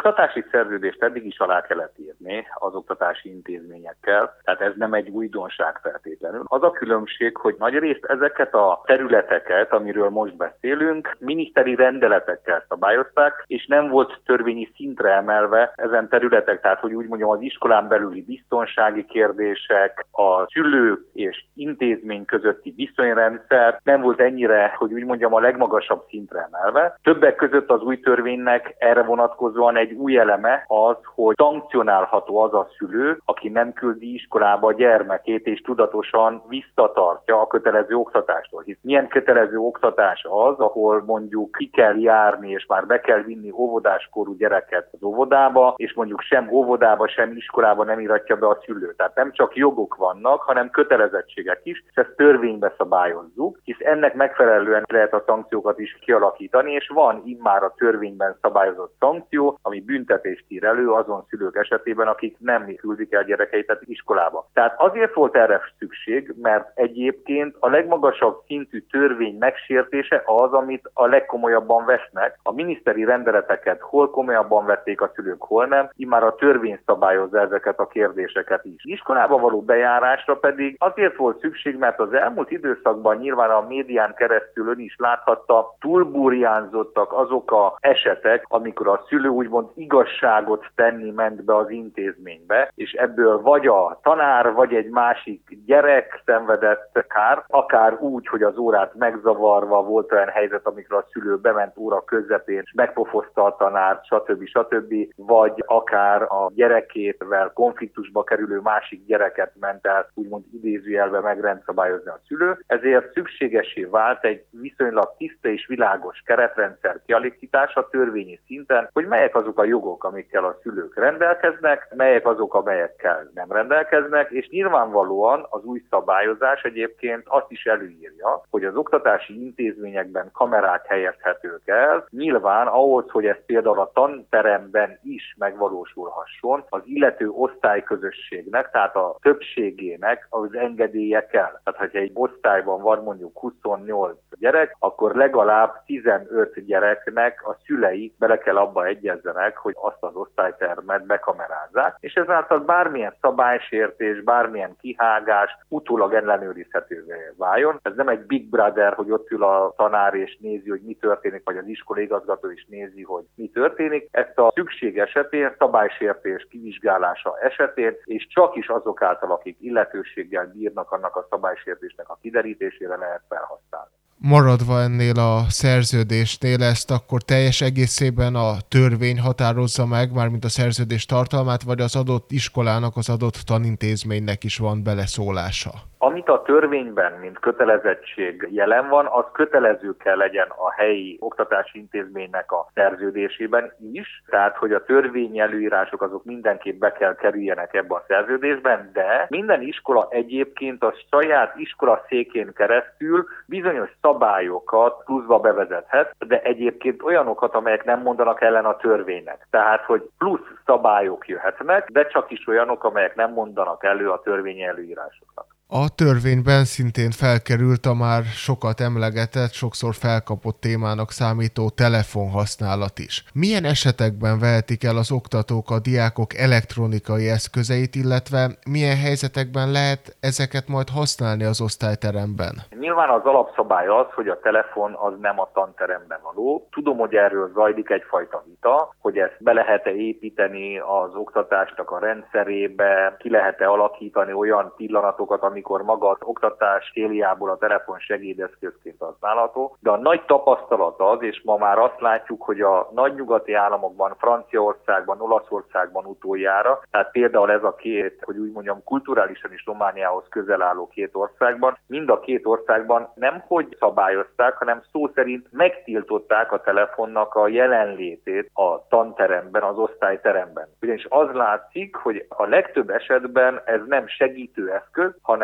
oktatási szerződést eddig is alá kellett írni az oktatási intézményekkel, tehát ez nem egy újdonság feltétlenül. Az a különbség, hogy nagyrészt ezeket a területeket, amiről most beszélünk, miniszteri rendeletekkel szabályozták, és nem volt törvényi szintre emelve ezen területek, tehát hogy úgy mondjam, az iskolán belüli biztonsági kérdések, a szülők és intézmény közötti viszonyrendszer nem volt ennyire, hogy úgy mondjam, a legmagasabb szintre emelve. Többek között az új törvénynek erre vonatkozóan egy új eleme az, hogy szankcionálható az a szülő, aki nem küldi iskolába a gyermekét, és tudatosan visszatartja a kötelező oktatástól. Hisz milyen kötelező oktatás az, ahol mondjuk ki kell járni, és már be kell vinni óvodáskorú gyereket az óvodába, és mondjuk sem óvodába, sem iskolába nem íratja be a szülő. Tehát nem csak jogok vannak, hanem kötelezettségek is, és ezt törvénybe szabályozzuk, hisz ennek megfelelően lehet a szankciókat is kialakítani, és van immár a törvényben szabályozott szankció, ami büntetést ír elő azon szülők esetében, akik nem küldik el gyerekeiket iskolába. Tehát azért volt erre szükség, mert egyébként a legmagasabb szintű törvény megsértése az, amit a legkomolyabban vesznek. A miniszteri rendeleteket hol komolyabban vették a szülők, hol nem, immár a törvény szabályozza ezeket a kérdéseket is. Iskolába való bejárásra pedig azért volt szükség, mert az elmúlt időszakban nyilván a médián keresztül ön is láthatta, túlburjánzottak azok a esetek, amikor a szülő úgymond igazságot tenni ment be az intézménybe, és ebből vagy a tanár, vagy egy másik gyerek szenvedett kárt, akár úgy, hogy az órát megzavarva volt olyan helyzet, amikor a szülő bement óra közepén, és megpofozta a tanárt, stb., vagy akár a gyerekével konfliktusba kerülő másik gyereket ment el, úgymond idézőjelbe megrendszabályozni a szülő. Ezért szükségessé vált egy viszonylag tiszta és világos keretrendszer kialakítása törvényi szinten, hogy melyek azok a jogok, amikkel a szülők rendelkeznek, melyek azok, amelyekkel nem rendelkeznek, és nyilvánvalóan az új szabályozás egyébként azt is előírja, hogy az oktatási intézményekben kamerák helyezhetők el. Nyilván ahhoz, hogy ez például a tanteremben is megvalósulhasson, az illető osztályközösségnek, tehát a többségének az engedélye kell. Tehát, hogyha egy osztályban van mondjuk 28 gyerek, akkor legalább 15 gyereknek a szülei bele kell abba egyezzenek, hogy azt az osztálytermet bekamerázzák, és ezáltal bármilyen szabálysértés, bármilyen kihágás utólag ellenőrizhetővé váljon. Ez nem egy Big Brother, hogy ott ül a tanár és nézi, hogy mi történik, vagy az iskolaigazgató is nézi, hogy mi történik. Ezt a szükség esetén, szabálysértés kivizsgálása esetén, és csak is azok által, akik illetőséggel bírnak annak a szabálysértésnek a kiderítésére lehet felhasználni. Maradva ennél a szerződésnél, ezt akkor teljes egészében a törvény határozza meg, mármint a szerződés tartalmát, vagy az adott iskolának, az adott tanintézménynek is van beleszólása? Amit a törvényben, mint kötelezettség jelen van, az kötelező kell legyen a helyi oktatási intézménynek a szerződésében is, tehát hogy a törvényi előírások azok mindenképp be kell kerüljenek ebbe a szerződésben, de minden iskola egyébként a saját iskola székén keresztül bizonyos szabályokat pluszba bevezethet, de egyébként olyanokat, amelyek nem mondanak ellen a törvénynek. Tehát, hogy plusz szabályok jöhetnek, de csak is olyanok, amelyek nem mondanak elő a törvényi előírásoknak. A törvényben szintén felkerült a már sokat emlegetett, sokszor felkapott témának számító telefonhasználat is. Milyen esetekben vehetik el az oktatók a diákok elektronikai eszközeit, illetve milyen helyzetekben lehet ezeket majd használni az osztályteremben? Nyilván az alapszabály az, hogy a telefon az nem a tanteremben való. Tudom, hogy erről zajlik egyfajta vita, hogy ezt be lehet-e építeni az oktatásnak a rendszerébe, ki lehet-e alakítani olyan pillanatokat, amikor maga az oktatás céljából a telefon segédeszközként használható. De a nagy tapasztalat az, és ma már azt látjuk, hogy a nagy nyugati államokban, Franciaországban, Olaszországban utoljára, tehát például ez a két, hogy úgy mondjam, kulturálisan is Romániához közel álló két országban, mind a két országban nem hogy szabályozták, hanem szó szerint megtiltották a telefonnak a jelenlétét a tanteremben, az osztályteremben. Ugyanis az látszik, hogy a legtöbb esetben ez nem segítő eszköz, hanem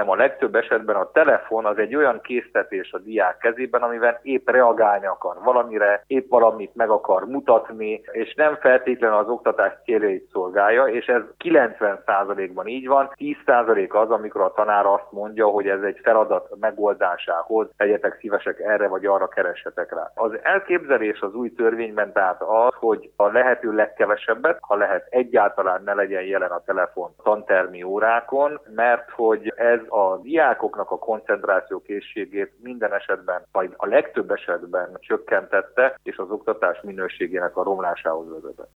hanem a legtöbb esetben a telefon az egy olyan késztetés a diák kezében, amivel épp reagálni akar valamire, épp valamit meg akar mutatni, és nem feltétlenül az oktatás céljait szolgálja, és ez 90%-ban így van. 10% az, amikor a tanár azt mondja, hogy ez egy feladat megoldásához, legyetek szívesek, erre vagy arra keressetek rá. Az elképzelés az új törvényben tehát az, hogy a lehető legkevesebbet, ha lehet, egyáltalán ne legyen jelen a telefon tantermi órákon, mert hogy ez a diákoknak a koncentrációkészségét minden esetben, vagy a legtöbb esetben csökkentette, és az oktatás minőségének a romlásához vezetett.